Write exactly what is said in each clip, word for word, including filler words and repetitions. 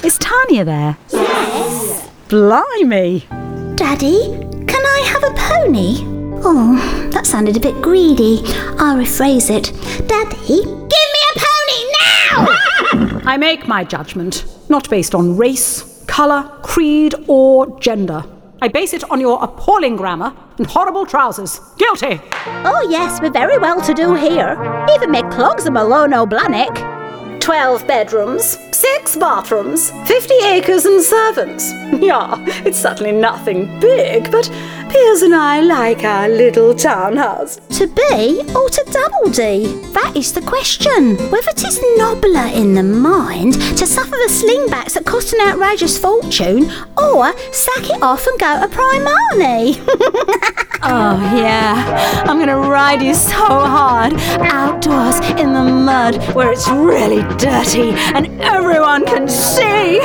Is Tanya there? Yes. Blimey. Daddy, can I have a pony? Oh, that sounded a bit greedy. I'll rephrase it. Daddy, give me a pony now! I make my judgment, not based on race, colour, creed, or gender. I base it on your appalling grammar and horrible trousers. Guilty! Oh yes, we're very well to do here. Even my clogs are Malone O'Blanick. Twelve bedrooms, six bathrooms, fifty acres and servants. Yeah, it's certainly nothing big, but Piers and I like our little townhouse. To be or to double D? That is the question. Whether 'tis nobler in the mind to suffer the slingbacks that cost an outrageous fortune, or sack it off and go to Primani. Oh yeah, I'm gonna ride you so hard, outdoors in the mud where it's really dirty and everyone can see.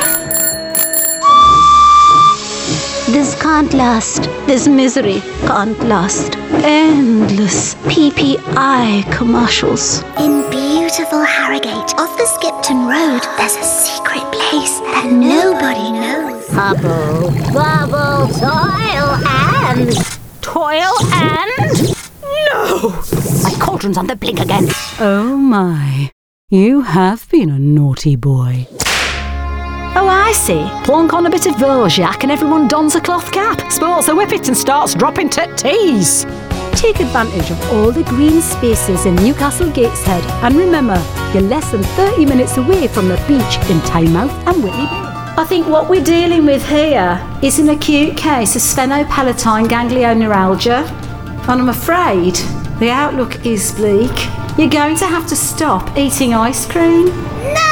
This can't last. This misery can't last. Endless P P I commercials. In beautiful Harrogate, off the Skipton Road, there's a secret place that nobody knows. Bubble, bubble, toil and... Toil and... No! My cauldron's on the blink again. Oh my. You have been a naughty boy. Oh, I see. Plonk on a bit of Vorjak and everyone dons a cloth cap, sports a whippet and starts dropping tit-tees. Take advantage of all the green spaces in Newcastle Gateshead and remember, you're less than thirty minutes away from the beach in Tynemouth and Whitley Bay. I think what we're dealing with here is an acute case of sphenopalatine ganglioneuralgia, and I'm afraid the outlook is bleak. You're going to have to stop eating ice cream. No!